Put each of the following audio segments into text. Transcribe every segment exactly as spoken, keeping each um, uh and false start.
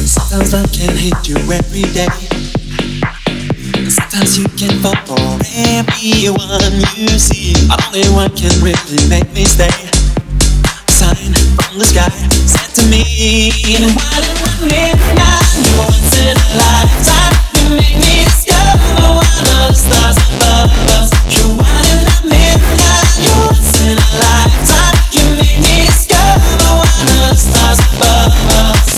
Sometimes I can hate you every day. Sometimes you can fall for everyone you see. Only one can really make me stay. Sign from the sky said to me, why do I live now? Once in a lifetime, you make me discover one of the stars above us. You why do I live now? Once in a lifetime, you make me discover one of the stars above us.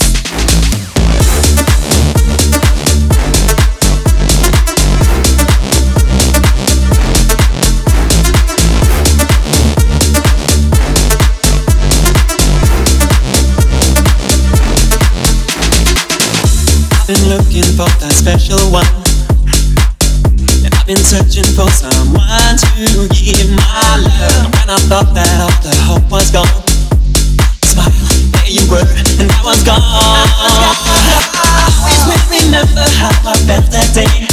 Been looking for that special one, and I've been searching for someone to give my love. When I thought that all the hope was gone, smile, there you were, and I was gone. Always will remember how I felt that day.